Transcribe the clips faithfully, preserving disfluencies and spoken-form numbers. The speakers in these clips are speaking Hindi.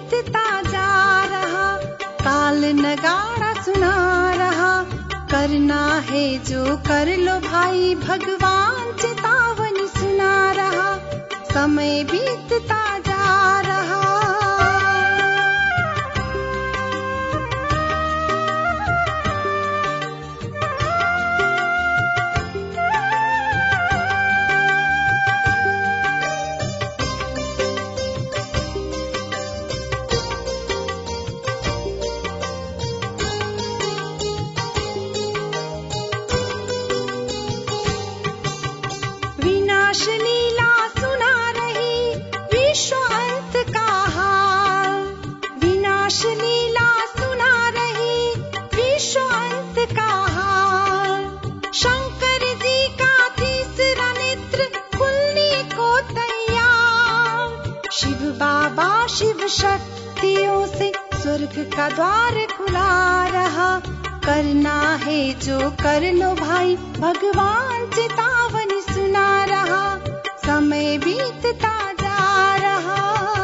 बीतता जा रहा, काल नगाड़ा सुना रहा। करना है जो कर लो भाई, भगवान चेतावनी सुना रहा। समय बीतता जा रहा। विनाश लीला सुना रही विश्व अंत का हाल। विनाश लीला सुना रही विश्व अंत का हाल। शंकर जी का तीसरा नेत्र खुलने को तैयार। शिव बाबा शिव शक्तियों से स्वर्ग का द्वार खुला रहा। करना है जो कर लो भाई, भगवान चेतावनी सुना रहा। समय बीतता जा रहा।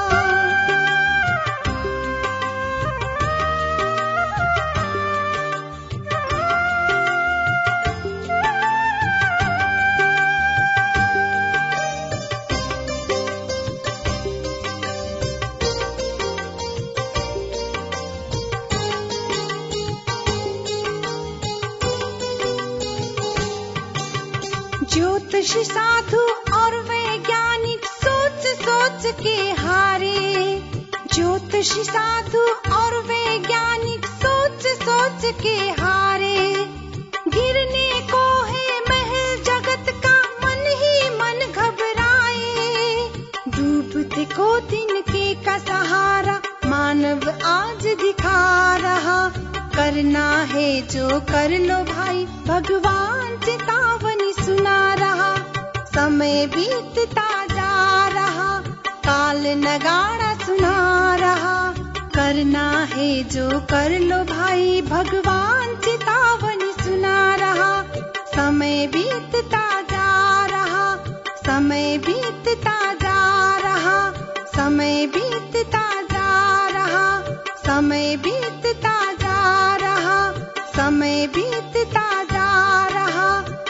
ज्योतिषी साधु और वैज्ञानिक सोच सोच के हारे। ज्योतिषी साधु और वैज्ञानिक सोच सोच के हारे। गिरने को है महल जगत का, मन ही मन घबराए। डूबते को तिनके का सहारा मानव आज दिखा रहा। करना है जो कर लो भाई, भगवान चेतावनी सुना रहा। समय बीतता जा रहा, काल नगाड़ा सुना रहा। करना है जो कर लो भाई, भगवान चेतावनी सुना रहा। समय बीतता जा रहा, समय बीतता जा रहा। समय बीतता जा रहा, समय बीतता जा रहा। समय बीतता जा रहा।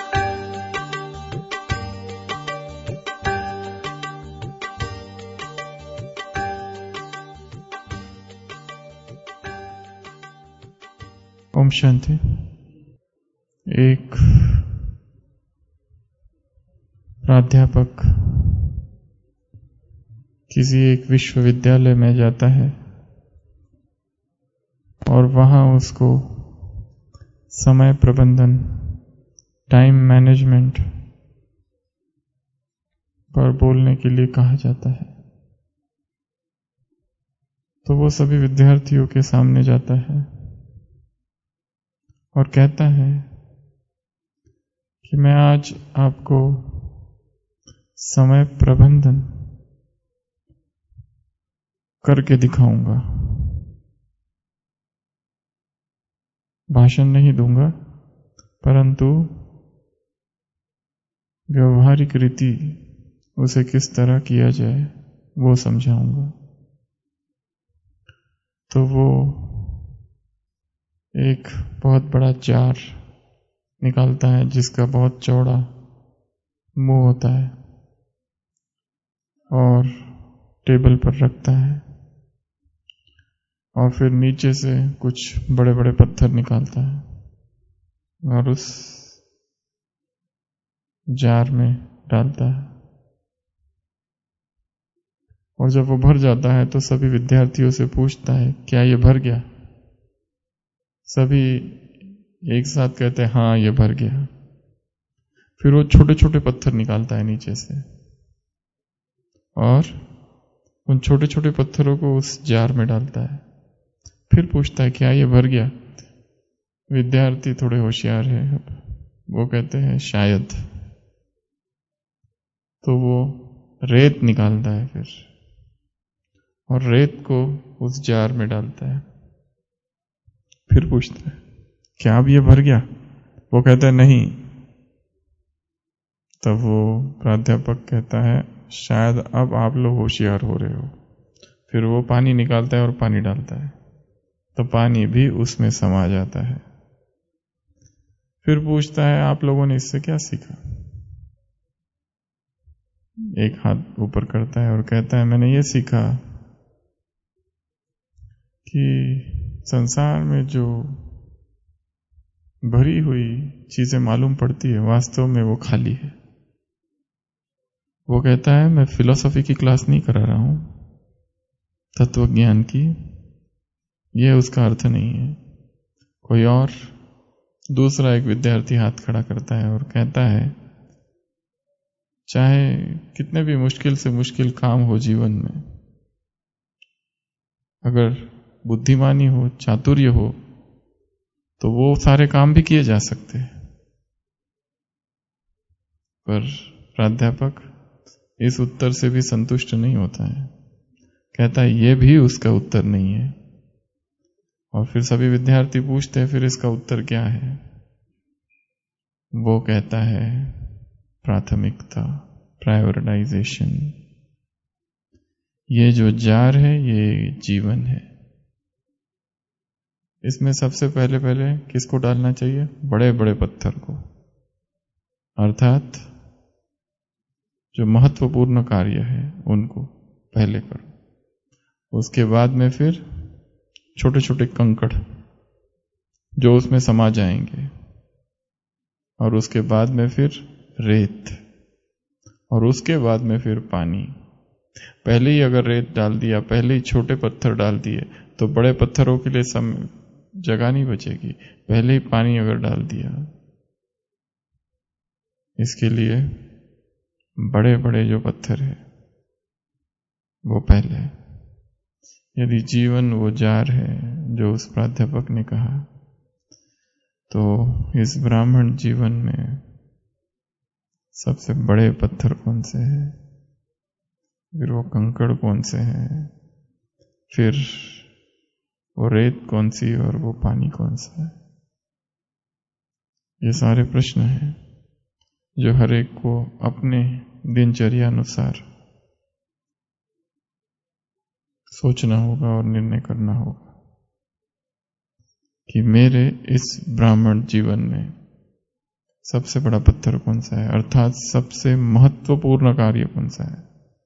ओम शांति। एक प्राध्यापक किसी एक विश्वविद्यालय में जाता है और वहां उसको समय प्रबंधन, टाइम मैनेजमेंट पर बोलने के लिए कहा जाता है। तो वो सभी विद्यार्थियों के सामने जाता है और कहता है कि मैं आज आपको समय प्रबंधन करके दिखाऊंगा। भाषण नहीं दूंगा, परंतु व्यवहारिक रीति उसे किस तरह किया जाए वो समझाऊंगा। तो वो एक बहुत बड़ा जार निकालता है जिसका बहुत चौड़ा मुंह होता है और टेबल पर रखता है और फिर नीचे से कुछ बड़े बड़े पत्थर निकालता है और उस जार में डालता है। और जब वो भर जाता है तो सभी विद्यार्थियों से पूछता है, क्या ये भर गया? सभी एक साथ कहते हैं, हाँ ये भर गया। फिर वो छोटे छोटे पत्थर निकालता है नीचे से और उन छोटे छोटे पत्थरों को उस जार में डालता है। फिर पूछता है, क्या ये भर गया? विद्यार्थी थोड़े होशियार हैं, वो कहते हैं शायद। तो वो रेत निकालता है फिर और रेत को उस जार में डालता है। फिर पूछता है, क्या अब ये भर गया? वो कहता है नहीं। तब वो प्राध्यापक कहता है, शायद अब आप लोग होशियार हो रहे हो। फिर वो पानी निकालता है और पानी डालता है, तो पानी भी उसमें समा जाता है। फिर पूछता है आप लोगों ने इससे क्या सीखा? एक हाथ ऊपर करता है और कहता है मैंने ये सीखा कि संसार में जो भरी हुई चीजें मालूम पड़ती है वास्तव में वो खाली है। वो कहता है मैं फिलॉसफी की क्लास नहीं करा रहा हूं, तत्व ज्ञान की, ये उसका अर्थ नहीं है। कोई और दूसरा एक विद्यार्थी हाथ खड़ा करता है और कहता है चाहे कितने भी मुश्किल से मुश्किल काम हो जीवन में, अगर बुद्धिमानी हो, चातुर्य हो, तो वो सारे काम भी किए जा सकते हैं। पर प्राध्यापक इस उत्तर से भी संतुष्ट नहीं होता है, कहता है ये भी उसका उत्तर नहीं है। और फिर सभी विद्यार्थी पूछते हैं फिर इसका उत्तर क्या है? वो कहता है प्राथमिकता, प्रायोरिटाइजेशन। ये जो जार है ये जीवन है। इसमें सबसे पहले पहले किसको डालना चाहिए? बड़े बड़े पत्थर को, अर्थात जो महत्वपूर्ण कार्य है उनको पहले करो। उसके बाद में फिर छोटे छोटे कंकड़ जो उसमें समा जाएंगे, और उसके बाद में फिर रेत, और उसके बाद में फिर पानी। पहले ही अगर रेत डाल दिया, पहले ही छोटे पत्थर डाल दिए, तो बड़े पत्थरों के लिए सम जगह नहीं बचेगी। पहले ही पानी अगर डाल दिया, इसके लिए बड़े बड़े जो पत्थर है वो पहले। यदि जीवन वो जार है जो उस प्राध्यापक ने कहा, तो इस ब्राह्मण जीवन में सबसे बड़े पत्थर कौन से हैं, फिर वो कंकड़ कौन से हैं, फिर वो रेत कौन सी और वो पानी कौन सा है? ये सारे प्रश्न हैं जो हर एक को अपने दिनचर्या अनुसार सोचना होगा और निर्णय करना होगा कि मेरे इस ब्राह्मण जीवन में सबसे बड़ा पत्थर कौन सा है, अर्थात सबसे महत्वपूर्ण कार्य कौन सा है।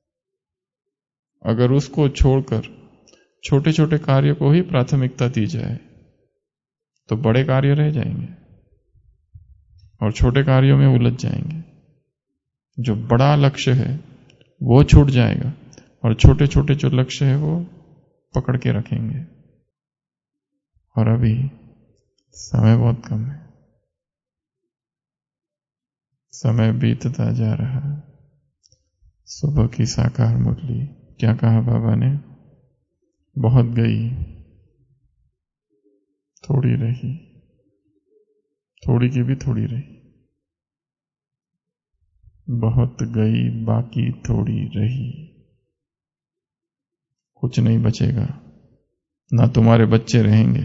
अगर उसको छोड़कर छोटे छोटे कार्य को ही प्राथमिकता दी जाए तो बड़े कार्य रह जाएंगे और छोटे कार्यों में उलझ जाएंगे। जो बड़ा लक्ष्य है वो छूट जाएगा और छोटे छोटे जो लक्ष्य है वो पकड़ के रखेंगे। और अभी समय बहुत कम है, समय बीतता जा रहा है। सुबह की साकार मुरली, क्या कहा बाबा ने? बहुत गई थोड़ी रही, थोड़ी की भी थोड़ी रही, बहुत गई बाकी थोड़ी रही। कुछ नहीं बचेगा, ना तुम्हारे बच्चे रहेंगे,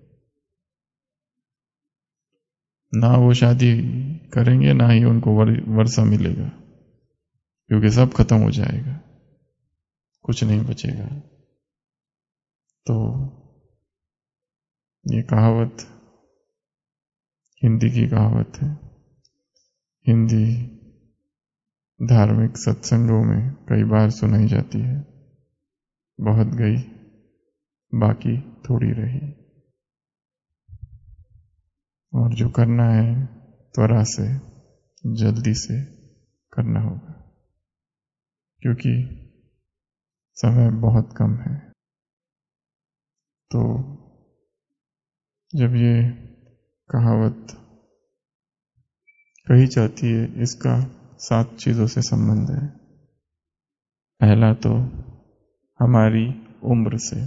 ना वो शादी करेंगे, ना ही उनको वर, वर्षा मिलेगा, क्योंकि सब खत्म हो जाएगा, कुछ नहीं बचेगा। तो ये कहावत हिंदी की कहावत है। हिंदी धार्मिक सत्संगों में कई बार सुनाई जाती है। बहुत गई बाकी थोड़ी रही। और जो करना है त्वरा से, जल्दी से करना होगा, क्योंकि समय बहुत कम है। तो जब ये कहावत कही जाती है, इसका सात चीजों से संबंध है। पहला तो हमारी उम्र से,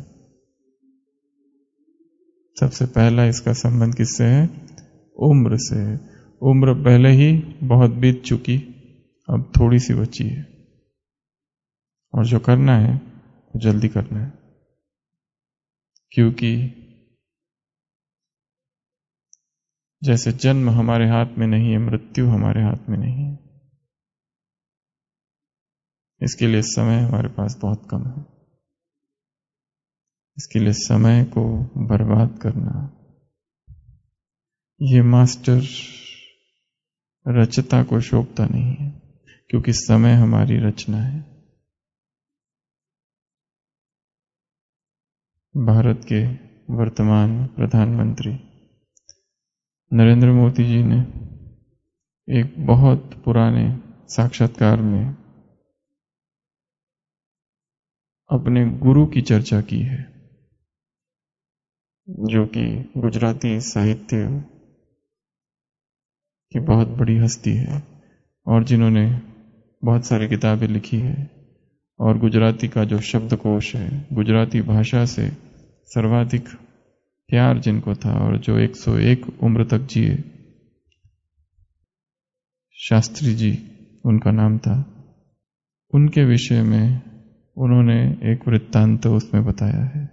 सबसे पहला इसका संबंध किससे है? उम्र से। उम्र पहले ही बहुत बीत चुकी, अब थोड़ी सी बची है, और जो करना है वो जल्दी करना है, क्योंकि जैसे जन्म हमारे हाथ में नहीं है, मृत्यु हमारे हाथ में नहीं है। इसके लिए समय हमारे पास बहुत कम है। इसके लिए समय को बर्बाद करना, ये मास्टर रचता को शोभता नहीं है, क्योंकि समय हमारी रचना है। भारत के वर्तमान प्रधानमंत्री नरेंद्र मोदी जी ने एक बहुत पुराने साक्षात्कार में अपने गुरु की चर्चा की है, जो कि गुजराती साहित्य की बहुत बड़ी हस्ती है और जिन्होंने बहुत सारी किताबें लिखी है, और गुजराती का जो शब्दकोश है, गुजराती भाषा से सर्वाधिक प्यार जिनको था और जो एक सौ एक उम्र तक जिए, शास्त्री जी उनका नाम था, उनके विषय में उन्होंने एक वृत्तांत उसमें बताया है।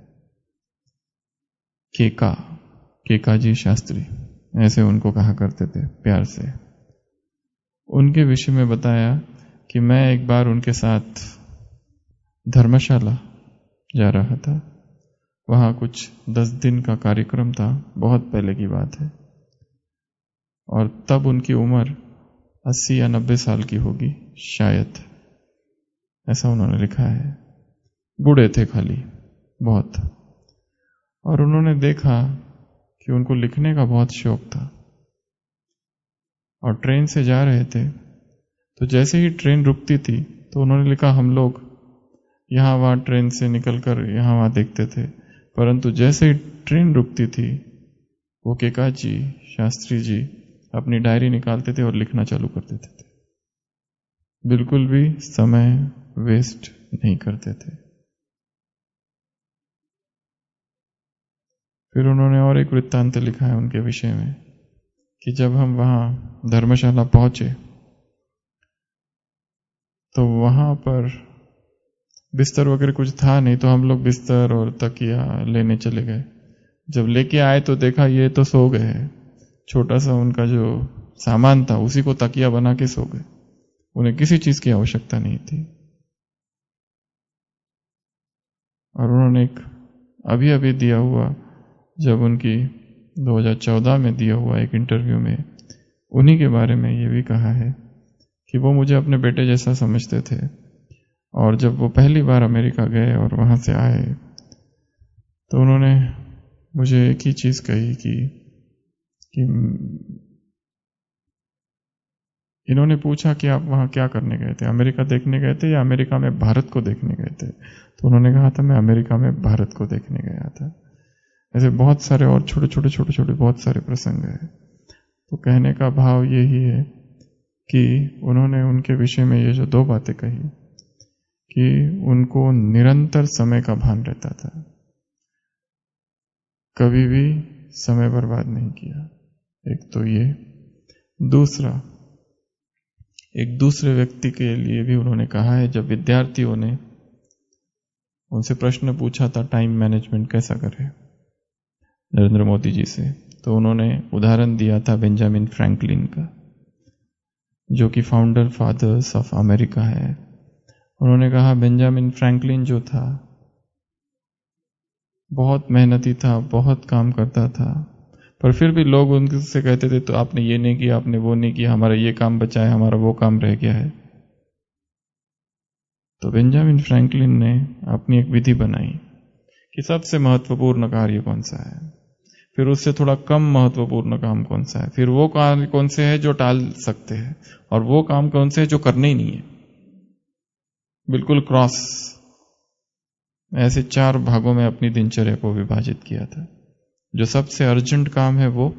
केका केका जी शास्त्री, ऐसे उनको कहा करते थे प्यार से। उनके विषय में बताया कि मैं एक बार उनके साथ धर्मशाला जा रहा था। वहां कुछ दस दिन का कार्यक्रम था, बहुत पहले की बात है, और तब उनकी उम्र अस्सी या नब्बे साल की होगी शायद, ऐसा उन्होंने लिखा है। बूढ़े थे खाली बहुत, और उन्होंने देखा कि उनको लिखने का बहुत शौक था, और ट्रेन से जा रहे थे तो जैसे ही ट्रेन रुकती थी तो उन्होंने लिखा हम लोग यहाँ वहाँ ट्रेन से निकलकर यहाँ वहाँ देखते थे, परंतु जैसे ही ट्रेन रुकती थी वो केका जी शास्त्री जी अपनी डायरी निकालते थे और लिखना चालू कर देते थे। बिल्कुल भी समय वेस्ट नहीं करते थे। फिर उन्होंने और एक वृत्तांत लिखा है उनके विषय में कि जब हम वहां धर्मशाला पहुंचे तो वहां पर बिस्तर वगैरह कुछ था नहीं, तो हम लोग बिस्तर और तकिया लेने चले गए। जब लेके आए तो देखा ये तो सो गए हैं। छोटा सा उनका जो सामान था उसी को तकिया बना के सो गए, उन्हें किसी चीज की आवश्यकता नहीं थी। और उन्होंने एक अभी अभी दिया हुआ, जब उनकी दो हज़ार चौदह में दिया हुआ एक इंटरव्यू में उन्हीं के बारे में ये भी कहा है कि वो मुझे अपने बेटे जैसा समझते थे, और जब वो पहली बार अमेरिका गए और वहां से आए तो उन्होंने मुझे एक ही चीज कही कि, कि इन्होंने पूछा कि आप वहां क्या करने गए थे, अमेरिका देखने गए थे या अमेरिका में भारत को देखने गए थे? तो उन्होंने कहा था मैं अमेरिका में भारत को देखने गया था। ऐसे बहुत सारे और छोटे छोटे छोटे छोटे बहुत सारे प्रसंग है। तो कहने का भाव यही है कि उन्होंने उनके विषय में ये जो दो बातें कही कि उनको निरंतर समय का भान रहता था, कभी भी समय बर्बाद नहीं किया। एक तो ये, दूसरा एक दूसरे व्यक्ति के लिए भी उन्होंने कहा है, जब विद्यार्थियों ने उनसे प्रश्न पूछा था टाइम मैनेजमेंट कैसा करें नरेंद्र मोदी जी से, तो उन्होंने उदाहरण दिया था बेंजामिन फ्रैंकलिन का, जो कि फाउंडर फादर्स ऑफ अमेरिका है। उन्होंने कहा बेंजामिन फ्रैंकलिन जो था बहुत मेहनती था, बहुत काम करता था, पर फिर भी लोग उनसे कहते थे तो आपने ये नहीं किया, आपने वो नहीं किया, हमारा ये काम बचा है, हमारा वो काम रह गया है। तो बेंजामिन फ्रैंकलिन ने अपनी एक विधि बनाई कि सबसे महत्वपूर्ण कार्य कौन सा है, फिर उससे थोड़ा कम महत्वपूर्ण काम कौन सा है, फिर वो कार्य कौन से है जो टाल सकते हैं, और वो काम कौन से है जो करने ही नहीं है। बिल्कुल क्रॉस, ऐसे चार भागों में अपनी दिनचर्या को विभाजित किया था। जो सबसे अर्जेंट काम है वो,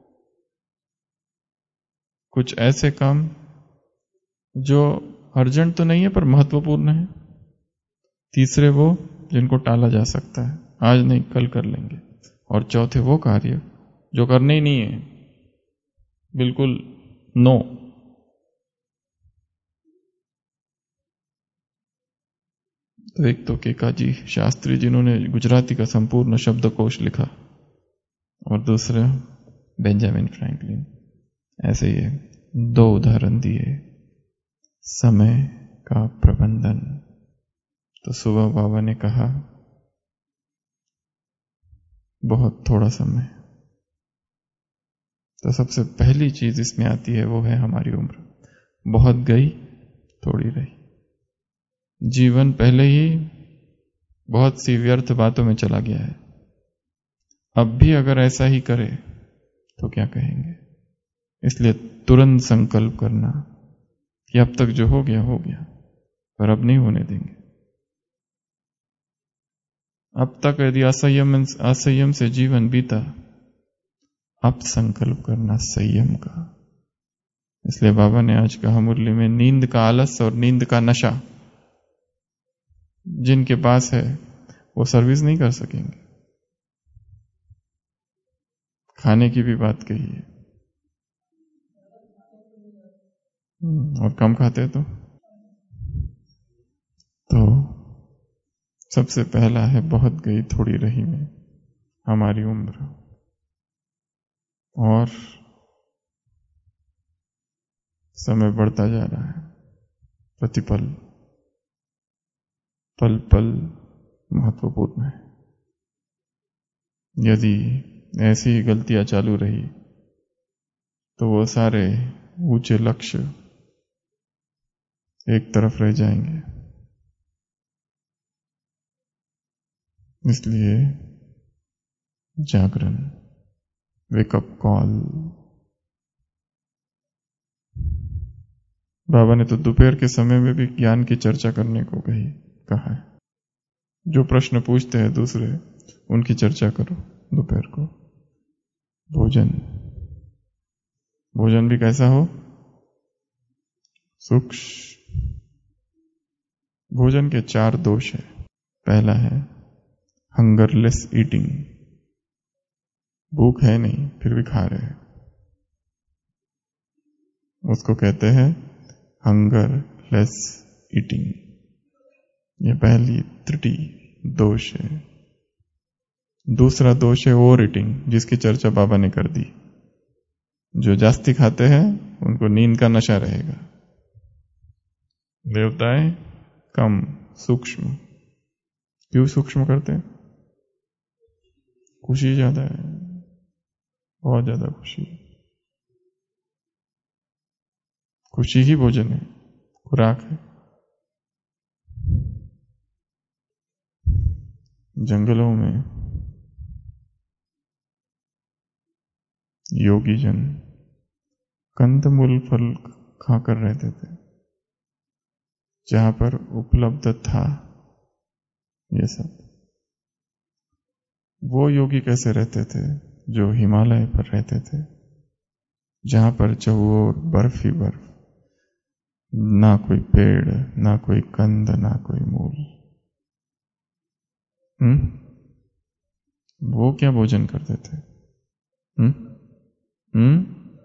कुछ ऐसे काम जो अर्जेंट तो नहीं है पर महत्वपूर्ण है, तीसरे वो जिनको टाला जा सकता है, आज नहीं कल कर लेंगे, और चौथे वो कार्य जो करने ही नहीं है, बिल्कुल नो। तो एक तो केका जी शास्त्री जिन्होंने गुजराती का संपूर्ण शब्दकोश लिखा, और दूसरा बेंजामिन फ्रैंकलिन। ऐसे ये दो उदाहरण दिए समय का प्रबंधन। तो सुबह बाबा ने कहा बहुत थोड़ा समय। तो सबसे पहली चीज इसमें आती है वो है हमारी उम्र। बहुत गई थोड़ी रही। जीवन पहले ही बहुत सी व्यर्थ बातों में चला गया है। अब भी अगर ऐसा ही करे तो क्या कहेंगे। इसलिए तुरंत संकल्प करना कि अब तक जो हो गया हो गया, पर अब नहीं होने देंगे। अब तक यदि असंयम असंयम से जीवन बीता, अब संकल्प करना संयम का। इसलिए बाबा ने आज कहा मुरली में, नींद का आलस और नींद का नशा जिनके पास है वो सर्विस नहीं कर सकेंगे। खाने की भी बात कही है, और कम खाते तो तो सबसे पहला है बहुत गई थोड़ी रही में हमारी उम्र। और समय बढ़ता जा रहा है, प्रतिपल पल पल महत्वपूर्ण है। यदि ऐसी ही गलतियां चालू रही तो वो सारे ऊंचे लक्ष्य एक तरफ रह जाएंगे। इसलिए जागरण, वेकअप कॉल। बाबा ने तो दोपहर के समय में भी ज्ञान की चर्चा करने को कही कहा है। जो प्रश्न पूछते हैं दूसरे, उनकी चर्चा करो दोपहर को। भोजन भोजन भी कैसा हो, सूक्ष्म। भोजन के चार दोष है। पहला है हंगरलेस ईटिंग, भूख है नहीं फिर भी खा रहे हैं, उसको कहते हैं हंगरलेस ईटिंग। ये पहली त्रुटि, दोष है। दूसरा दोष है ओवर ईटिंग, जिसकी चर्चा बाबा ने कर दी। जो जास्ती खाते हैं उनको नींद का नशा रहेगा। देवताएं कम, सूक्ष्म। क्यों सूक्ष्म करते हैं? खुशी ज्यादा है, बहुत ज्यादा खुशी। खुशी ही भोजन है, खुराक है। जंगलों में योगी जन कंदमूल फल खाकर रहते थे, जहां पर उपलब्ध था ये सब। वो योगी कैसे रहते थे? जो हिमालय पर रहते थे, जहां पर चहुओर बर्फ ही बर्फ, ना कोई पेड़, ना कोई कंद, ना कोई मूल। हम्म वो क्या भोजन करते थे? हम्म हम्म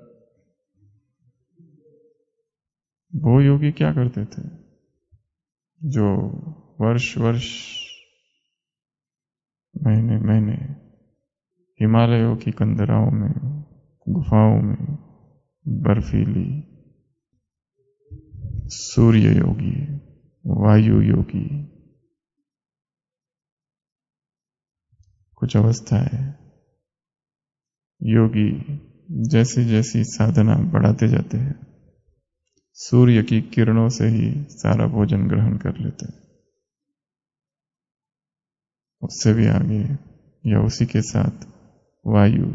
वो योगी क्या करते थे जो वर्ष वर्ष, महीने महीने हिमालयों की कंदराओं में, गुफाओं में, बर्फीली, सूर्य योगी, वायु योगी। कुछ अवस्था है योगी जैसी जैसी साधना बढ़ाते जाते हैं, सूर्य की किरणों से ही सारा भोजन ग्रहण कर लेते हैं। उससे भी आगे या उसी के साथ वायु,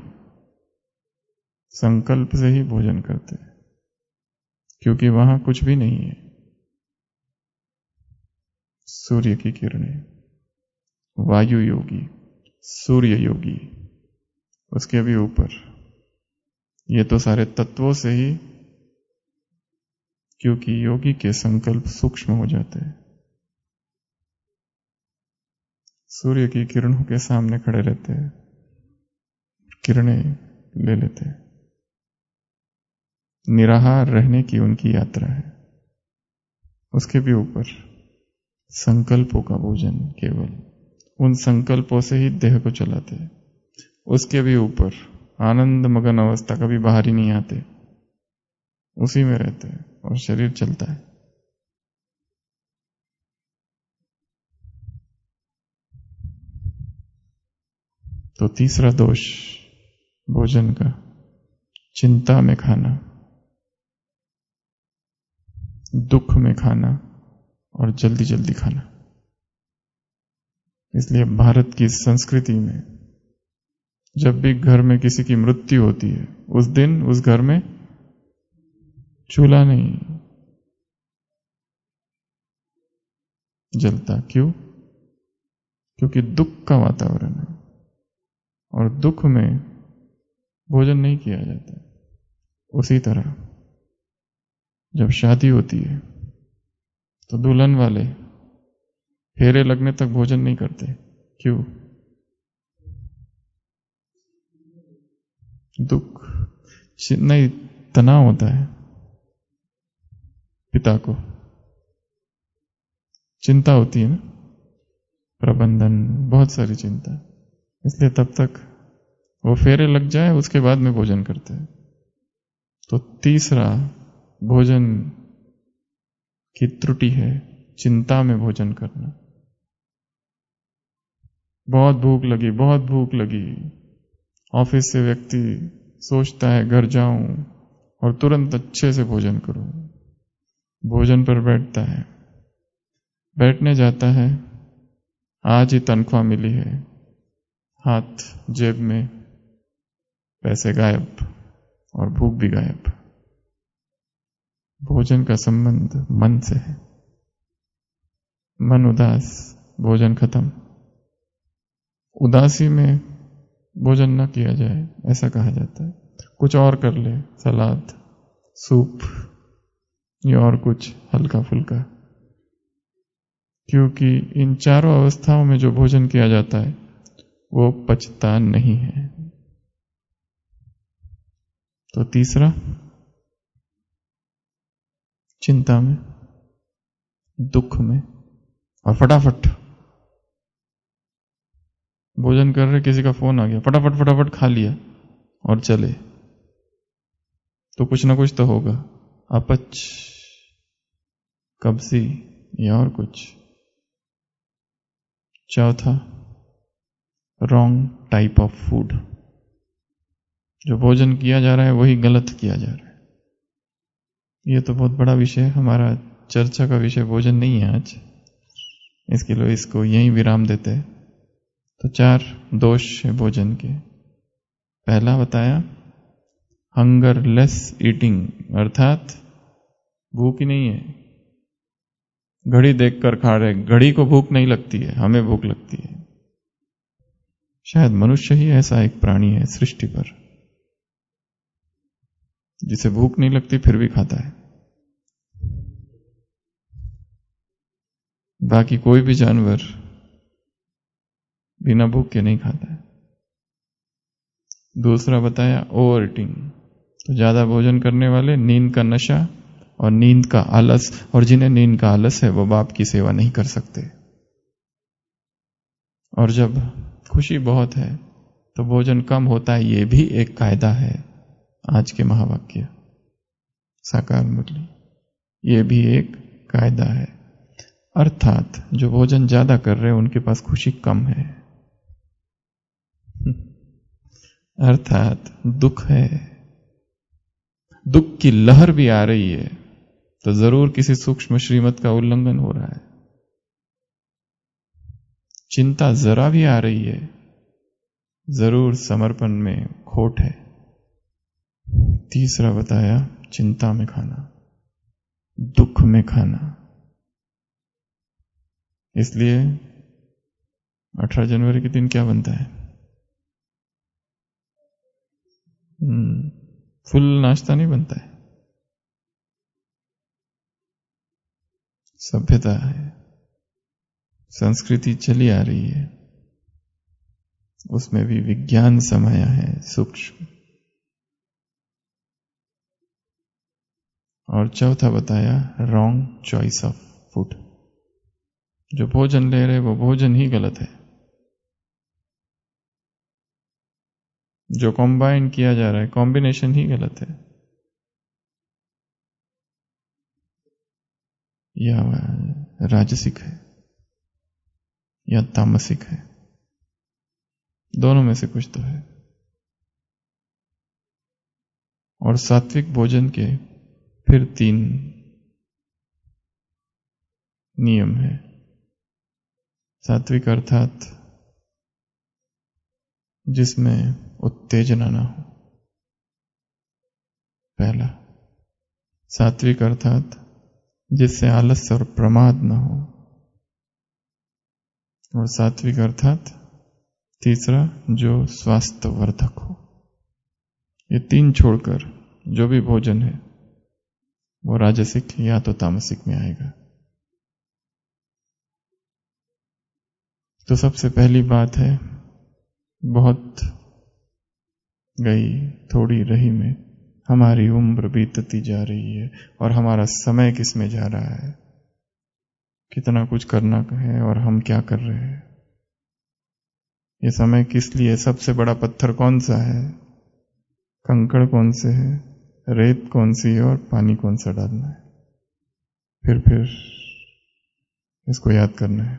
संकल्प से ही भोजन करते हैं, क्योंकि वहां कुछ भी नहीं है। सूर्य की किरणें, वायु योगी, सूर्य योगी, उसके भी ऊपर ये तो सारे तत्वों से ही, क्योंकि योगी के संकल्प सूक्ष्म हो जाते हैं। सूर्य की किरणों के सामने खड़े रहते हैं, किरणें ले लेते हैं। निराहार रहने की उनकी यात्रा है। उसके भी ऊपर संकल्पों का भोजन, केवल उन संकल्पों से ही देह को चलाते हैं। उसके भी ऊपर आनंद मगन अवस्था, कभी बाहर ही नहीं आते, उसी में रहते हैं और शरीर चलता है। तो तीसरा दोष भोजन का, चिंता में खाना, दुख में खाना और जल्दी जल्दी खाना। इसलिए भारत की संस्कृति में जब भी घर में किसी की मृत्यु होती है, उस दिन उस घर में चूल्हा नहीं जलता। क्यों? क्योंकि दुख का वातावरण है और दुख में भोजन नहीं किया जाता। उसी तरह जब शादी होती है तो दुल्हन वाले फेरे लगने तक भोजन नहीं करते। क्यों? दुख, नहीं, तनाव होता है पिता को, चिंता होती है ना, प्रबंधन, बहुत सारी चिंता। इसलिए तब तक वो फेरे लग जाए, उसके बाद में भोजन करते हैं। तो तीसरा भोजन की त्रुटि है चिंता में भोजन करना। बहुत भूख लगी, बहुत भूख लगी, ऑफिस से व्यक्ति सोचता है घर जाऊं और तुरंत अच्छे से भोजन करूं। भोजन पर बैठता है, बैठने जाता है, आज ही तनख्वाह मिली है, हाथ जेब में, पैसे गायब और भूख भी गायब। भोजन का संबंध मन से है। मन उदास, भोजन खत्म। उदासी में भोजन न किया जाए, ऐसा कहा जाता है। कुछ और कर ले, सलाद, सूप या और कुछ हल्का फुल्का, क्योंकि इन चारों अवस्थाओं में जो भोजन किया जाता है वो पचता नहीं है। तो तीसरा, चिंता में, दुख में, और फटाफट भोजन कर रहे, किसी का फोन आ गया, फटाफट फटाफट खा लिया और चले, तो कुछ ना कुछ तो होगा, अपच, कब्जी या और कुछ। चौथा, रॉन्ग टाइप ऑफ फूड। जो भोजन किया जा रहा है वही गलत किया जा रहा है। यह तो बहुत बड़ा विषय है, हमारा चर्चा का विषय भोजन नहीं है आज, इसके लिए इसको यहीं विराम देते हैं। तो चार दोष है भोजन के। पहला बताया हंगरलेस ईटिंग, अर्थात भूख ही नहीं है, घड़ी देखकर खा रहे, घड़ी को भूख नहीं लगती है, हमें भूख लगती है। शायद मनुष्य ही ऐसा एक प्राणी है सृष्टि पर जिसे भूख नहीं लगती फिर भी खाता है। बाकी कोई भी जानवर बिना भूख के नहीं खाता है। दूसरा बताया ओवर ईटिंग, तो ज्यादा भोजन करने वाले, नींद का नशा और नींद का आलस, और जिन्हें नींद का आलस है वो बाप की सेवा नहीं कर सकते। और जब खुशी बहुत है तो भोजन कम होता है, ये भी एक कायदा है। आज के महावाक्य साकार मुरली, ये भी एक कायदा है। अर्थात जो भोजन ज्यादा कर रहे हैं उनके पास खुशी कम है, अर्थात दुख है। दुख की लहर भी आ रही है तो जरूर किसी सूक्ष्म श्रीमत का उल्लंघन हो रहा है। चिंता जरा भी आ रही है, जरूर समर्पण में खोट है। तीसरा बताया चिंता में खाना, दुख में खाना। इसलिए अठारह जनवरी के दिन क्या बनता है? हम्म, फुल नाश्ता नहीं बनता है। सभ्यता है, संस्कृति चली आ रही है, उसमें भी विज्ञान समाया है सूक्ष्म। और चौथा बताया रॉन्ग चॉइस ऑफ फूड। जो भोजन ले रहे वो भोजन ही गलत है। जो कॉम्बाइन किया जा रहा है, कॉम्बिनेशन ही गलत है। या राजसिक है या तामसिक है दोनों में से कुछ तो है। और सात्विक भोजन के फिर तीन नियम है। सात्विक अर्थात जिसमें उत्तेजना ना हो, पहला। सात्विक अर्थात जिससे आलस्य और प्रमाद ना हो, और सात्विक अर्थात तीसरा जो स्वास्थ्य वर्धक हो। ये तीन छोड़कर जो भी भोजन है वो राजसिक या तो तामसिक में आएगा। तो सबसे पहली बात है, बहुत गई थोड़ी रही में हमारी उम्र बीतती जा रही है और हमारा समय किस में जा रहा है, कितना कुछ करना है और हम क्या कर रहे हैं। ये समय किस लिए, सबसे बड़ा पत्थर कौन सा है, कंकड़ कौन से है, रेत कौन सी है और पानी कौन सा डालना है, फिर फिर इसको याद करना है।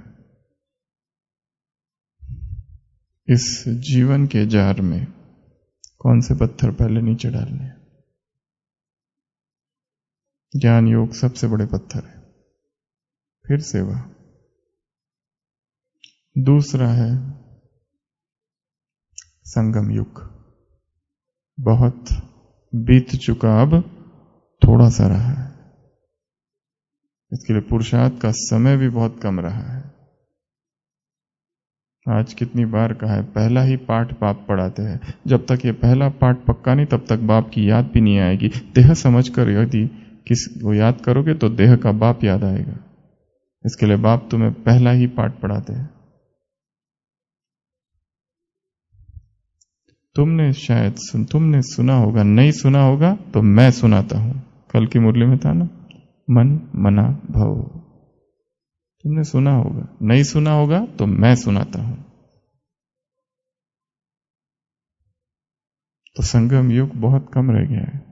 इस जीवन के जार में कौन से पत्थर पहले नीचे डालने हैं। ज्ञान योग सबसे बड़े पत्थर है, फिर सेवा। दूसरा है संगम युग। बहुत बीत चुका, अब थोड़ा सा रहा है। इसके लिए पुरुषार्थ का समय भी बहुत कम रहा है। आज कितनी बार कहा है, पहला ही पाठ बाप पढ़ाते हैं। जब तक ये पहला पाठ पक्का नहीं तब तक बाप की याद भी नहीं आएगी। देह समझकर यदि किसी को याद करोगे तो देह का बाप याद आएगा। इसके लिए बाप तुम्हें पहला ही पाठ पढ़ाते हैं। तुमने शायद सुन, तुमने सुना होगा, नहीं सुना होगा तो मैं सुनाता हूं। कल की मुरली में था ना, मन मना भव। तुमने सुना होगा, नहीं सुना होगा तो मैं सुनाता हूं। तो संगम युग बहुत कम रह गया है,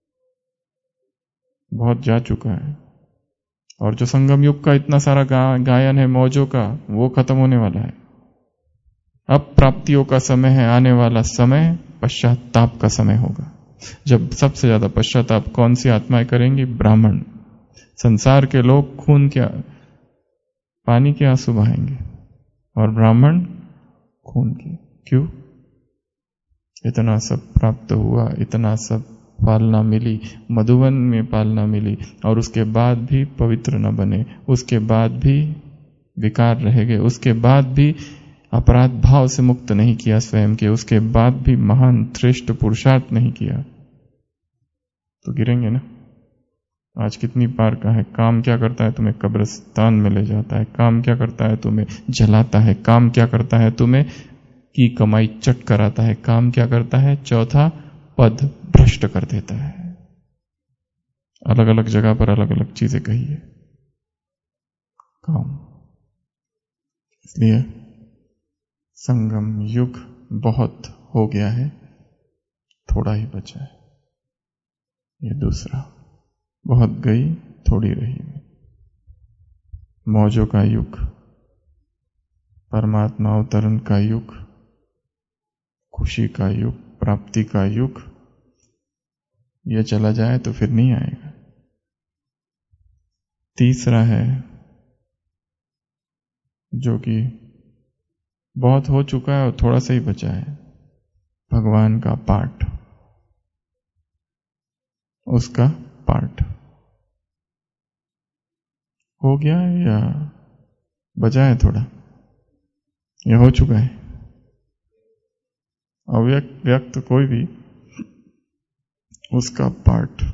बहुत जा चुका है। और जो संगम युग का इतना सारा गा, गायन है मौजों का, वो खत्म होने वाला है। अब प्राप्तियों का समय है, आने वाला समय पश्चाताप का समय होगा, जब सबसे ज्यादा पश्चाताप कौन सी आत्माएं करेंगी? ब्राह्मण। संसार के लोग खून के पानी के आंसू बहाएंगे और ब्राह्मण खून के। क्यों? इतना सब प्राप्त हुआ, इतना सब पालना मिली, मधुवन में पालना मिली, और उसके बाद भी पवित्र न बने, उसके बाद भी विकार रह गए, उसके बाद भी अपराध भाव से मुक्त नहीं किया स्वयं के, उसके बाद भी महान श्रेष्ठ पुरुषार्थ नहीं किया, तो गिरेंगे ना। आज कितनी बार कहा है, काम क्या करता है? तुम्हें कब्रिस्तान में ले जाता है। काम क्या करता है? तुम्हें जलाता है। काम क्या करता है? तुम्हें की कमाई चट कराता है। काम क्या करता है? चौथा, पद भ्रष्ट कर देता है। अलग अलग जगह पर अलग अलग चीजें कही है काम। इसलिए संगम युग बहुत हो गया है, थोड़ा ही बचा है। ये दूसरा, बहुत गई थोड़ी रही। मौजों का युग, परमात्मा अवतरण का युग, खुशी का युग, प्राप्ति का युग, ये चला जाए तो फिर नहीं आएगा। तीसरा है जो कि बहुत हो चुका है और थोड़ा सा ही बचा है, भगवान का पाठ, उसका पाठ हो गया है या बचा है थोड़ा? या हो चुका है? अव्यक्त व्यक्त कोई भी, उसका पाठ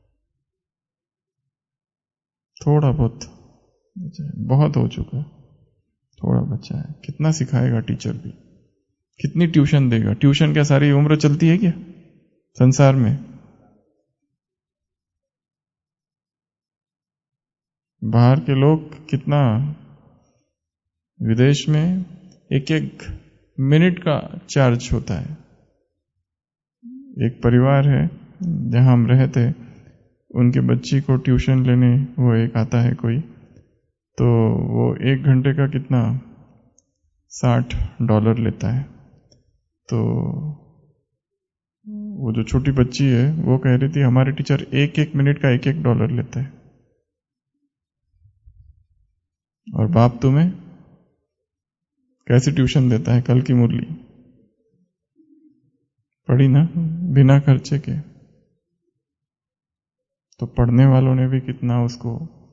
थोड़ा बहुत बचा है। बहुत हो चुका है, थोड़ा बचा है। कितना सिखाएगा टीचर भी, कितनी ट्यूशन देगा? ट्यूशन क्या सारी उम्र चलती है क्या संसार में? बाहर के लोग कितना, विदेश में एक एक मिनट का चार्ज होता है। एक परिवार है जहां हम रहते, उनके बच्ची को ट्यूशन लेने वो एक आता है कोई, तो वो एक घंटे का कितना साठ डॉलर लेता है। तो वो जो छोटी बच्ची है वो कह रही थी हमारे टीचर एक एक मिनट का एक एक डॉलर लेते हैं, और बाप तुम्हें कैसी ट्यूशन देता है। कल की मुरली पढ़ी ना, बिना खर्चे के। तो पढ़ने वालों ने भी कितना उसको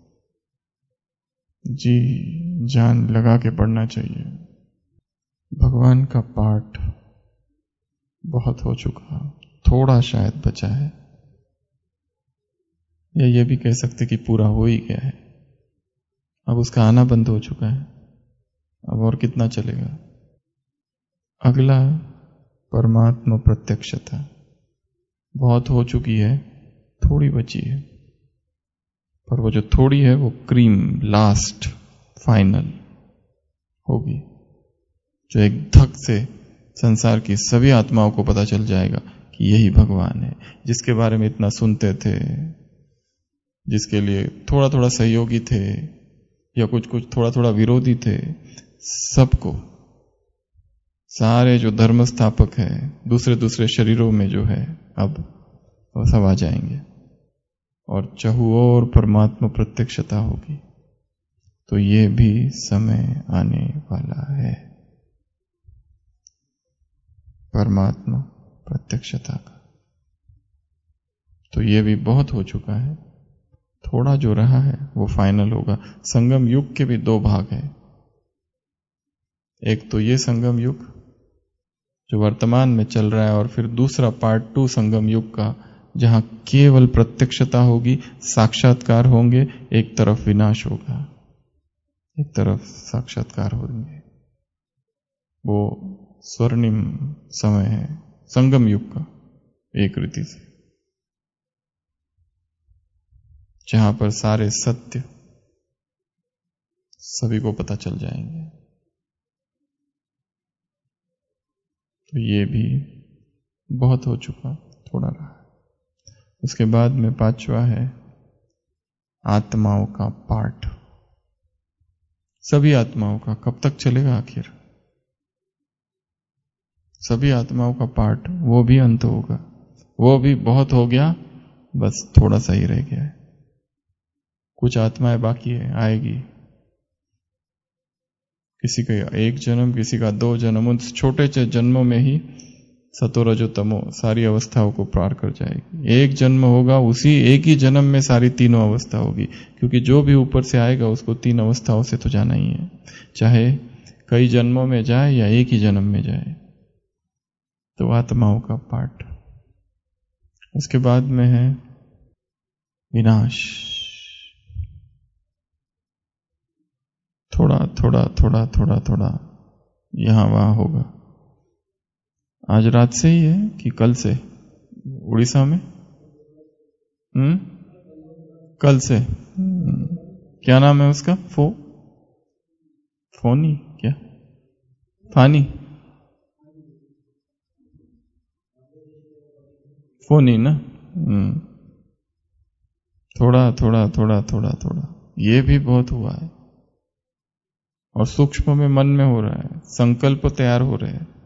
जी जान लगा के पढ़ना चाहिए। भगवान का पाठ बहुत हो चुका, थोड़ा शायद बचा है, या ये भी कह सकते कि पूरा हो ही गया है। अब उसका आना बंद हो चुका है, अब और कितना चलेगा। अगला परमात्मा प्रत्यक्षता बहुत हो चुकी है, थोड़ी बची है, पर वो जो थोड़ी है वो क्रीम लास्ट फाइनल होगी, जो एक धक से संसार की सभी आत्माओं को पता चल जाएगा कि यही भगवान है, जिसके बारे में इतना सुनते थे, जिसके लिए थोड़ा थोड़ा सहयोगी थे या कुछ कुछ थोड़ा थोड़ा विरोधी थे, सबको, सारे जो धर्म स्थापक है दूसरे दूसरे शरीरों में जो है, अब वो सब आ जाएंगे और चहुओर परमात्मा प्रत्यक्षता होगी। तो ये भी समय आने वाला है परमात्मा प्रत्यक्षता का। तो ये भी बहुत हो चुका है, थोड़ा जो रहा है वो फाइनल होगा। संगम युग के भी दो भाग हैं, एक तो ये संगम युग जो वर्तमान में चल रहा है, और फिर दूसरा पार्ट टू संगम युग का, जहां केवल प्रत्यक्षता होगी, साक्षात्कार होंगे, एक तरफ विनाश होगा, एक तरफ साक्षात्कार होंगे। वो स्वर्णिम समय है संगम युग का, एक रीति से, जहां पर सारे सत्य सभी को पता चल जाएंगे। तो ये भी बहुत हो चुका, थोड़ा रहा। उसके बाद में पांचवा है आत्माओं का पाठ। सभी आत्माओं का कब तक चलेगा आखिर? सभी आत्माओं का पाठ, वो भी अंत होगा, वो भी बहुत हो गया, बस थोड़ा सा ही रह गया है। कुछ आत्माएं बाकी है, आएगी, किसी का एक जन्म, किसी का दो जन्म, उन छोटे से जन्मों में ही सतो रजो तमो सारी अवस्थाओं को पार कर जाएगी। एक जन्म होगा, उसी एक ही जन्म में सारी तीनों अवस्था होगी, क्योंकि जो भी ऊपर से आएगा उसको तीन अवस्थाओं से तो जाना ही है, चाहे कई जन्मों में जाए या एक ही जन्म में जाए। तो आत्माओं का पाठ। उसके बाद में है विनाश। थोड़ा थोड़ा थोड़ा थोड़ा थोड़ा यहां वहां होगा। आज रात से ही है कि कल से? उड़ीसा में हम्म कल से। क्या नाम है उसका? फो फोनी क्या फानी फोनी ना। हम्म थोड़ा थोड़ा थोड़ा थोड़ा थोड़ा ये भी बहुत हुआ है, और सूक्ष्म में मन में हो रहा है, संकल्प तैयार हो रहे हैं।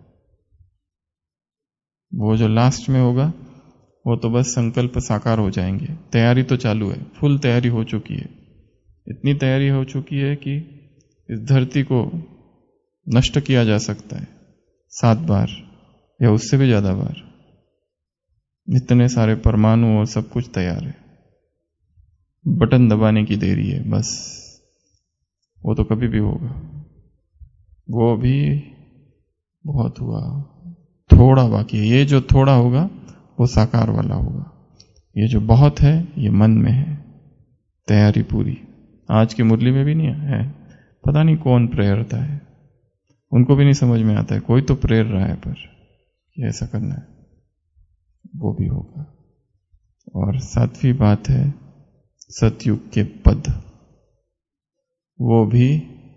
वो जो लास्ट में होगा वो तो बस संकल्प साकार हो जाएंगे। तैयारी तो चालू है, फुल तैयारी हो चुकी है। इतनी तैयारी हो चुकी है कि इस धरती को नष्ट किया जा सकता है सात बार या उससे भी ज्यादा बार। इतने सारे परमाणु और सब कुछ तैयार है, बटन दबाने की देरी है बस। वो तो कभी भी होगा। वो भी बहुत हुआ, थोड़ा बाकी है। ये जो थोड़ा होगा वो साकार वाला होगा, ये जो बहुत है ये मन में है। तैयारी पूरी। आज की मुरली में भी नहीं है, पता नहीं कौन प्रेरता है, उनको भी नहीं समझ में आता है। कोई तो प्रेर रहा है पर ये ऐसा करना है, वो भी होगा। और सातवीं बात है सतयुग के पद, वो भी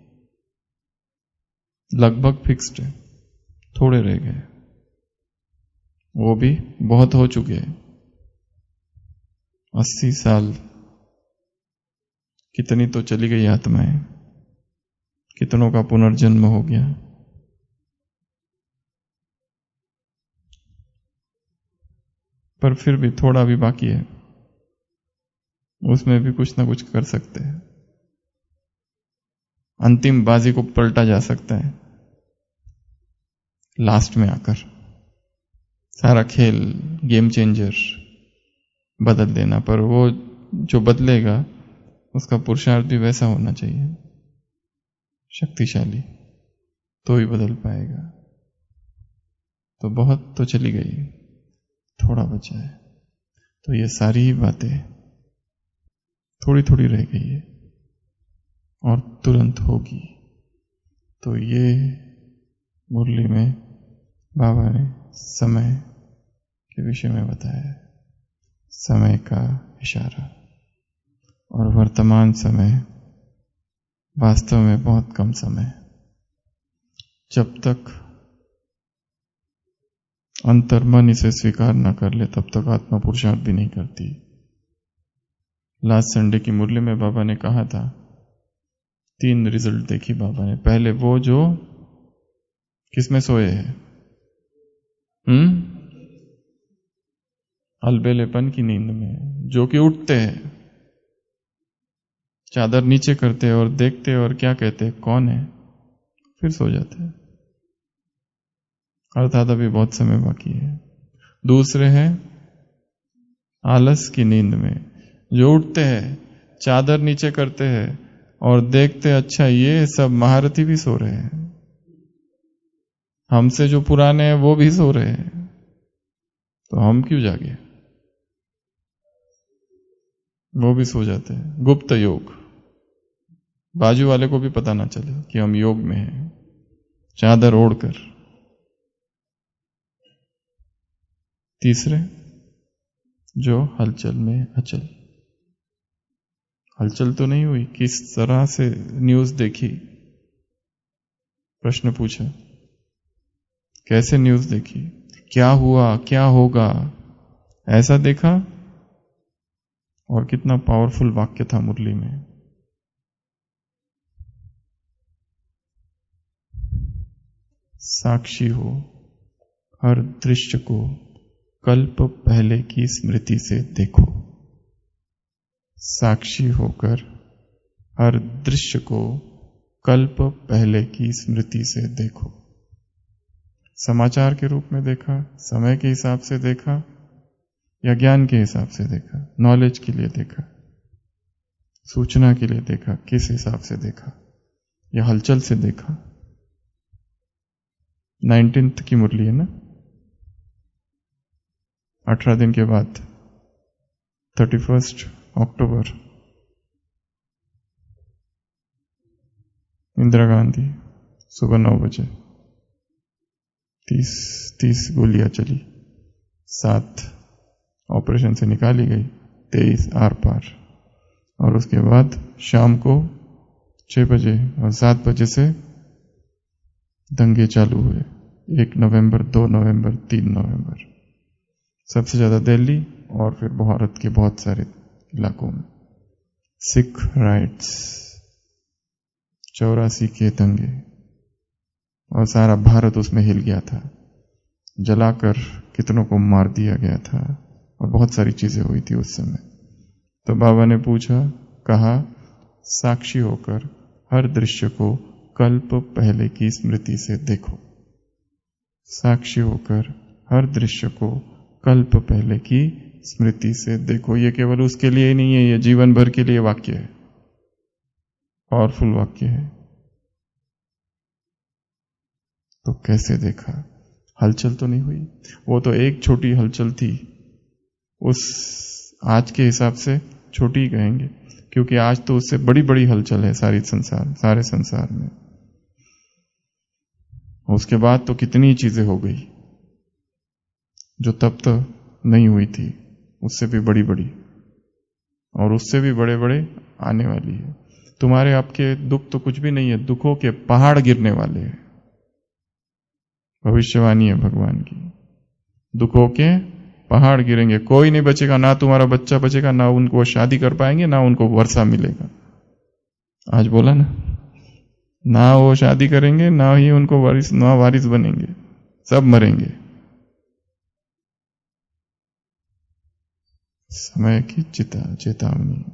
लगभग फिक्स्ड है, थोड़े रह गए, वो भी बहुत हो चुके हैं। अस्सी साल कितनी तो चली गई आत्माएं, कितनों का पुनर्जन्म हो गया। पर फिर भी थोड़ा भी बाकी है, उसमें भी कुछ ना कुछ कर सकते हैं। अंतिम बाजी को पलटा जा सकता है लास्ट में आकर। सारा खेल गेम चेंजर बदल देना, पर वो जो बदलेगा उसका पुरुषार्थ भी वैसा होना चाहिए, शक्तिशाली, तो ही बदल पाएगा। तो बहुत तो चली गई, थोड़ा बचा है। तो ये सारी बातें थोड़ी थोड़ी रह गई है और तुरंत होगी। तो ये मुरली में बाबा ने समय के विषय में बताया, समय का इशारा। और वर्तमान समय वास्तव में बहुत कम समय, जब तक अंतर्मन इसे स्वीकार न कर ले तब तक आत्मा पुरुषार्थ भी नहीं करती। लास्ट संडे की मुरली में बाबा ने कहा था, तीन रिजल्ट देखी बाबा ने। पहले वो जो किसमें सोए हैं, हम्म अलबेलेपन की नींद में, जो कि उठते हैं, चादर नीचे करते और देखते और क्या कहते कौन है, फिर सो जाते हैं, अर्थात अभी बहुत समय बाकी है। दूसरे हैं आलस की नींद में, जो उठते हैं, चादर नीचे करते हैं और देखते अच्छा ये सब महारथी भी सो रहे हैं, हमसे जो पुराने हैं वो भी सो रहे हैं, तो हम क्यों जागे। वो भी सो जाते हैं। गुप्त योग, बाजू वाले को भी पता ना चले कि हम योग में हैं, चादर ओढ़कर। तीसरे जो हलचल में अचल, हलचल तो नहीं हुई, किस तरह से न्यूज़ देखी, प्रश्न पूछा, कैसे न्यूज़ देखी, क्या हुआ, क्या होगा, ऐसा देखा। और कितना पावरफुल वाक्य था मुरली में, साक्षी हो हर दृश्य को कल्प पहले की स्मृति से देखो। साक्षी होकर हर दृश्य को कल्प पहले की स्मृति से देखो। समाचार के रूप में देखा, समय के हिसाब से देखा, या ज्ञान के हिसाब से देखा, नॉलेज के लिए देखा, सूचना के लिए देखा, किस हिसाब से देखा, या हलचल से देखा। नाइनटीन्थ की मुरली है ना, अठारह दिन के बाद thirty first October, Indira Gandhi, सुबह नौ बजे तीस तीस गोलियां चली, सात ऑपरेशन से निकाली गई, तेईस आर पार। और उसके बाद शाम को छह बजे और सात बजे से दंगे चालू हुए, एक नवंबर, दो नवंबर, तीन नवंबर, सबसे ज्यादा दिल्ली और फिर भारत के बहुत सारे इलाकों में। सिख राइट्स, चौरासी के दंगे, और सारा भारत उसमें हिल गया था, जलाकर कितनों को मार दिया गया था, और बहुत सारी चीजें हुई थी उस समय। तो बाबा ने पूछा, कहा, साक्षी होकर हर दृश्य को कल्प पहले की स्मृति से देखो। साक्षी होकर हर दृश्य को कल्प पहले की स्मृति से देखो। ये केवल उसके लिए ही नहीं है, ये जीवन भर के लिए वाक्य है, पावरफुल वाक्य है। तो कैसे देखा, हलचल तो नहीं हुई, वो तो एक छोटी हलचल थी, उस आज के हिसाब से छोटी ही कहेंगे, क्योंकि आज तो उससे बड़ी बड़ी हलचल है सारी संसार सारे संसार में। उसके बाद तो कितनी चीजें हो गई जो तब तो नहीं हुई थी, उससे भी बड़ी बड़ी, और उससे भी बड़े बड़े आने वाली है। तुम्हारे आपके दुख तो कुछ भी नहीं है, दुखों के पहाड़ गिरने वाले हैं, भविष्यवाणी है भगवान की। दुखों के पहाड़ गिरेंगे, कोई नहीं बचेगा, ना तुम्हारा बच्चा बचेगा, ना उनको शादी कर पाएंगे, ना उनको वर्षा मिलेगा। आज बोला ना, ना वो शादी करेंगे, ना ही उनको वारिस ना वारिस बनेंगे, सब मरेंगे। समय की चिता चेतावनी।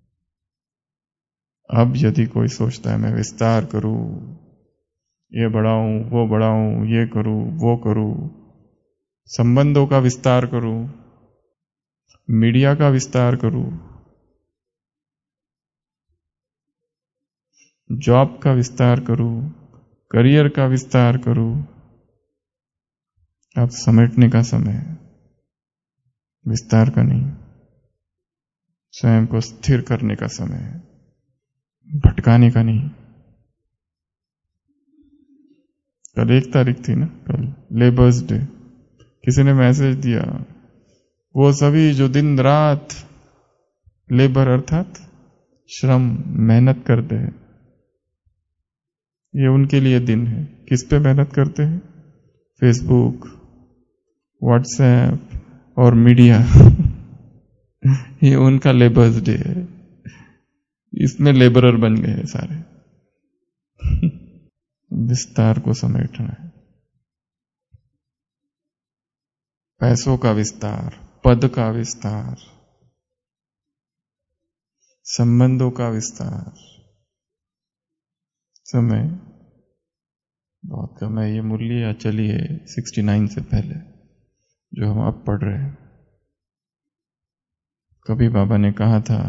अब यदि कोई सोचता है मैं विस्तार करूं, ये बढ़ाऊं, वो बढ़ाऊं, ये करूं, वो करूं, संबंधों का विस्तार करूं, मीडिया का विस्तार करूं, जॉब का विस्तार करूं, करियर का विस्तार करूं, अब समेटने का समय है, विस्तार का नहीं। स्वयं को स्थिर करने का समय है, भटकाने का नहीं। कल एक तारीख थी ना, कल लेबर्स डे। किसी ने मैसेज दिया, वो सभी जो दिन रात लेबर अर्थात श्रम मेहनत करते हैं, ये उनके लिए दिन है। किस पे मेहनत करते हैं? फेसबुक, व्हाट्सएप और मीडिया ये उनका लेबर्स डे है। इसमें लेबरर बन गए सारे। विस्तार को समेटना है, पैसों का विस्तार, पद का विस्तार, संबंधों का विस्तार। समय बहुत कम है। ये मुरली या चली है सिक्सटी नाइन से पहले जो हम अब पढ़ रहे हैं। कभी बाबा ने कहा था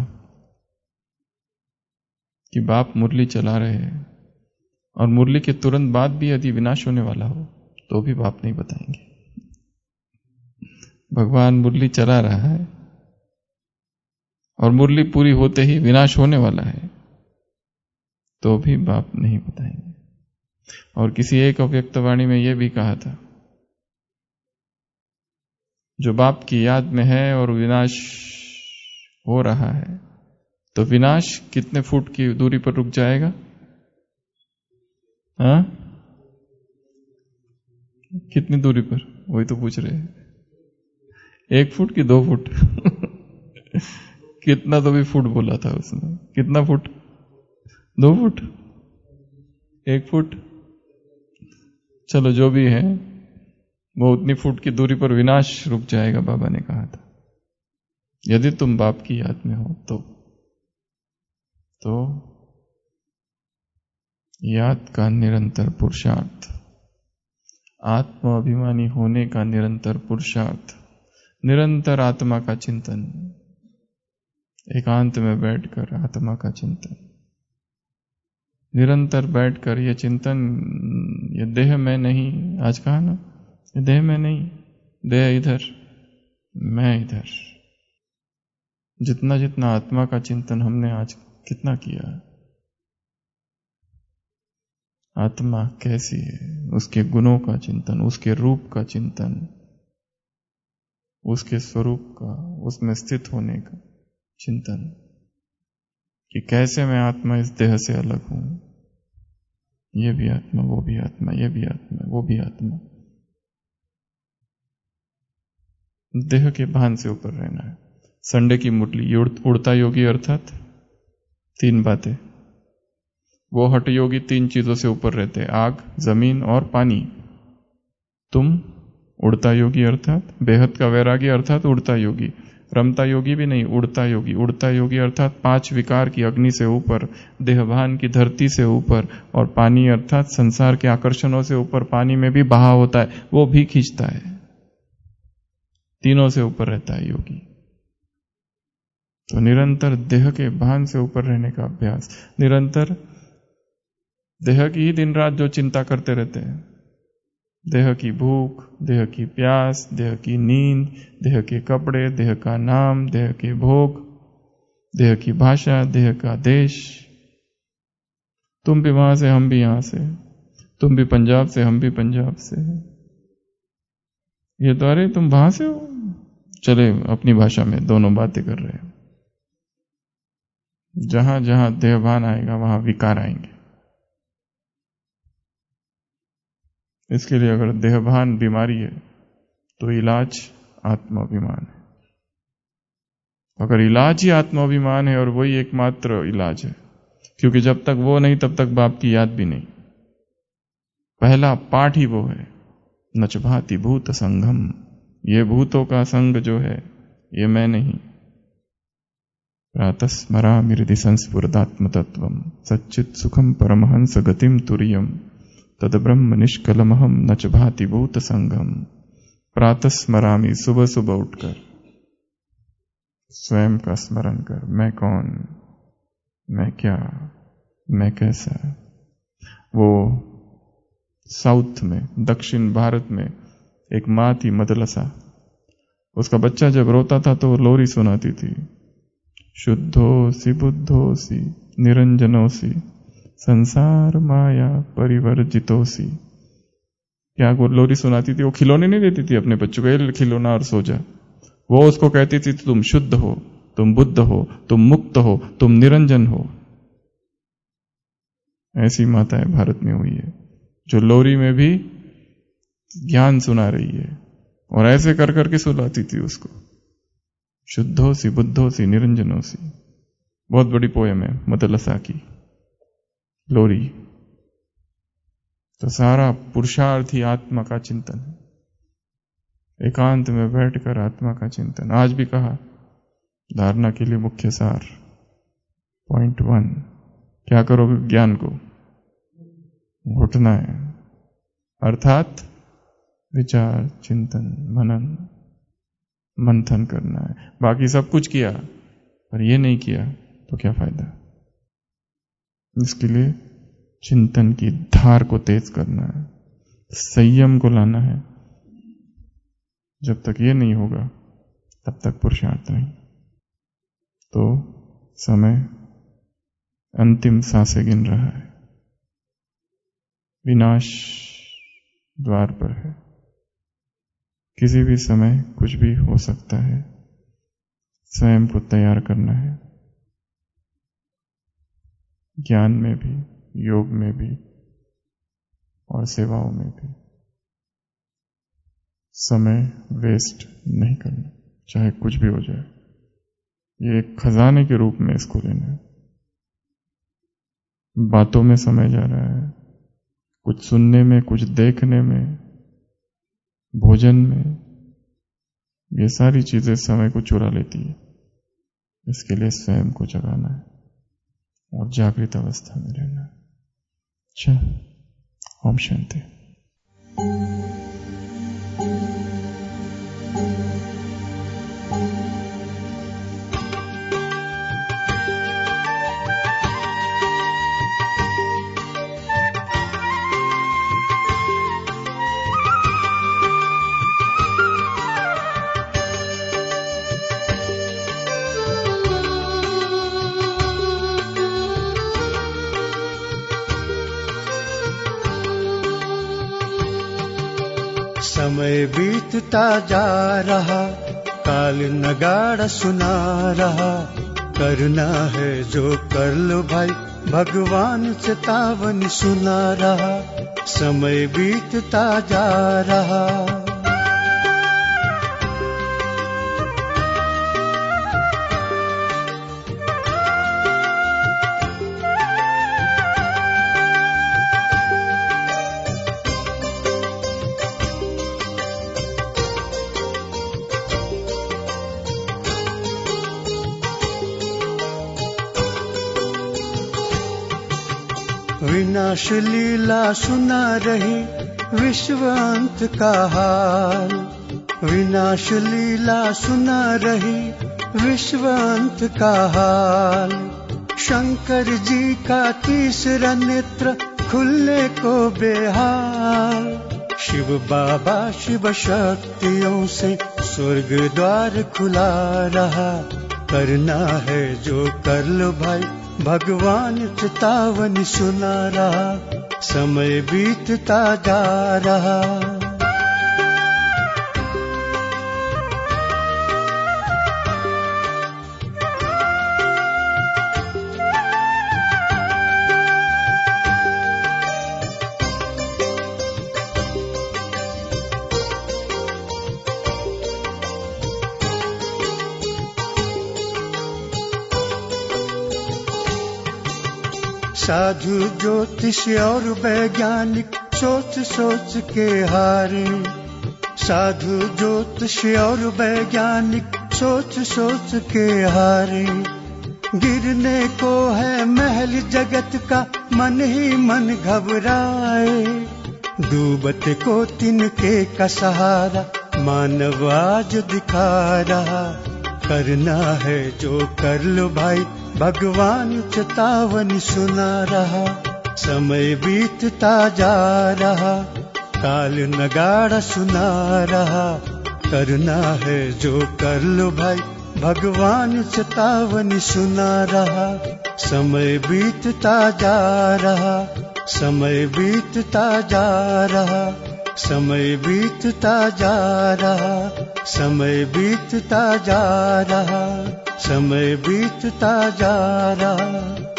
कि बाप मुरली चला रहे हैं और मुरली के तुरंत बाद भी यदि विनाश होने वाला हो तो भी बाप नहीं बताएंगे। भगवान मुरली चला रहा है और मुरली पूरी होते ही विनाश होने वाला है तो भी बाप नहीं बताएंगे। और किसी एक अव्यक्तवाणी में यह भी कहा था, जो बाप की याद में है और विनाश हो रहा है तो विनाश कितने फुट की दूरी पर रुक जाएगा? हाँ, कितनी दूरी पर? वही तो पूछ रहे हैं। एक फुट की दो फुट कितना तो भी फुट बोला था उसने। कितना फुट? दो फुट, एक फुट, चलो जो भी है वो उतनी फुट की दूरी पर विनाश रुक जाएगा, बाबा ने कहा था। यदि तुम बाप की याद में हो तो तो याद का निरंतर पुरुषार्थ, आत्म अभिमानी होने का निरंतर पुरुषार्थ, निरंतर आत्मा का चिंतन, एकांत में बैठकर आत्मा का चिंतन, निरंतर बैठकर यह चिंतन, ये देह में नहीं, आज कहा ना, ये देह में नहीं, देह इधर, मैं इधर। जितना जितना आत्मा का चिंतन हमने आज कितना किया, आत्मा कैसी है, उसके गुणों का चिंतन, उसके रूप का चिंतन, उसके स्वरूप का, उसमें स्थित होने का चिंतन, कि कैसे मैं आत्मा इस देह से अलग हूं, ये भी आत्मा, वो भी आत्मा, ये भी आत्मा, वो भी आत्मा। देह के भान से ऊपर रहना है। संडे की मुरली, उड़ता योगी अर्थात तीन बातें। वो हठ योगी तीन चीजों से ऊपर रहते हैं, आग, जमीन और पानी। तुम उड़ता योगी अर्थात बेहद का वैरागी अर्थात उड़ता योगी, रमता योगी भी नहीं, उड़ता योगी। उड़ता योगी अर्थात पांच विकार की अग्नि से ऊपर, देहभान की धरती से ऊपर, और पानी अर्थात संसार के आकर्षणों से ऊपर। पानी में भी बहाव होता है, वो भी खींचता है। तीनों से ऊपर रहता है योगी। तो निरंतर देह के भान से ऊपर रहने का अभ्यास, निरंतर देह की ही दिन रात जो चिंता करते रहते हैं, देह की भूख, देह की प्यास, देह की नींद, देह के कपड़े, देह का नाम, देह के भोग, देह की भाषा, देह का देश। तुम भी वहां से, हम भी यहां से, तुम भी पंजाब से, हम भी पंजाब से। ये तो अरे तुम वहां से हो, चले अपनी भाषा में दोनों बातें कर रहे हैं। जहां जहां देहभान आएगा वहां विकार आएंगे। इसके लिए अगर देहभान बीमारी है तो इलाज आत्माभिमान है। अगर इलाज ही आत्माभिमान है और वही एकमात्र इलाज है, क्योंकि जब तक वो नहीं तब तक बाप की याद भी नहीं। पहला पाठ ही वो है, नच भाति भूत संगम। ये भूतों का संग जो है ये मैं नहीं, प्रातः स्मरामि हृदि संस्फुरदात्मतत्त्वम् सच्चित् सुखं परमहंस गतिं तुर्यम् तद ब्रह्म निष्कलमहम न च भाति भूत संगम। प्रातः स्मरामि, सुबह सुबह उठकर स्वयं का स्मरण कर, मैं कौन, मैं क्या, मैं कैसा। वो साउथ में, दक्षिण भारत में एक माँ थी मदलसा, उसका बच्चा जब रोता था तो वो लोरी सुनाती थी, शुद्धोसी बुद्धोसी निरंजनोसी संसार माया परिवर्जितोसी। क्या वो लोरी सुनाती थी? वो खिलौने नहीं देती थी अपने बच्चों को, खिलौना और सो जा। वो उसको कहती थी तुम शुद्ध हो, तुम बुद्ध हो, तुम मुक्त हो, तुम निरंजन हो। ऐसी माताएं भारत में हुई है जो लोरी में भी ज्ञान सुना रही है, और ऐसे कर करके सुलाती थी उसको, शुद्धोसी बुद्धोसी निरंजनोसी। बहुत बड़ी पोयम है मदलसा की लोरी। तो सारा पुरुषार्थ ही आत्मा का चिंतन है, एकांत में बैठकर आत्मा का चिंतन। आज भी कहा धारणा के लिए मुख्य सार पॉइंट वन, क्या करोगे? ज्ञान को घुटना है, अर्थात विचार चिंतन मनन मंथन करना है। बाकी सब कुछ किया पर ये नहीं किया तो क्या फायदा। इसके लिए चिंतन की धार को तेज करना है, संयम को लाना है। जब तक ये नहीं होगा तब तक पुरुषार्थ नहीं। तो समय अंतिम सांसें गिन रहा है, विनाश द्वार पर है। किसी भी समय कुछ भी हो सकता है, स्वयं को तैयार करना है, ज्ञान में भी, योग में भी और सेवाओं में भी। समय वेस्ट नहीं करना, चाहे कुछ भी हो जाए। ये एक खजाने के रूप में इसको लेना है। बातों में समय जा रहा है, कुछ सुनने में, कुछ देखने में, भोजन में, ये सारी चीजें समय को चुरा लेती है। इसके लिए स्वयं को जगाना है और जागृत अवस्था में रहना है। अच्छा, ओम शांति। समय बीतता जा रहा, काल नगाड़ा सुना रहा। करना है जो कर लो भाई, भगवान चेतावनी सुना रहा। समय बीतता जा रहा, विनाश लीला सुना रही विश्व अंत का हाल। विनाश लीला सुना रही विश्व अंत का हाल। शंकर जी का तीसरा नेत्र खुलने को बेहाल। शिव बाबा शिव शक्तियों से स्वर्ग द्वार खुला रहा। करना है जो कर लो भाई, भगवान चेतावनी सुना रहा। समय बीतता जा रहा, साधु ज्योतिष और वैज्ञानिक सोच सोच के हारे। साधु ज्योतिष और वैज्ञानिक सोच सोच के हारे। गिरने को है महल जगत का, मन ही मन घबराए। डूबते को तिनके का सहारा मानव आज दिखा रहा। करना है जो कर लो भाई, भगवान चेतावनी सुना रहा। समय बीतता जा रहा, काल नगाड़ा सुना रहा। करना है जो कर लो भाई, भगवान चेतावनी सुना रहा। समय बीतता जा रहा, समय बीतता जा रहा, समय बीतता जा रहा, समय बीतता जा रहा, समय बीतता जा रहा।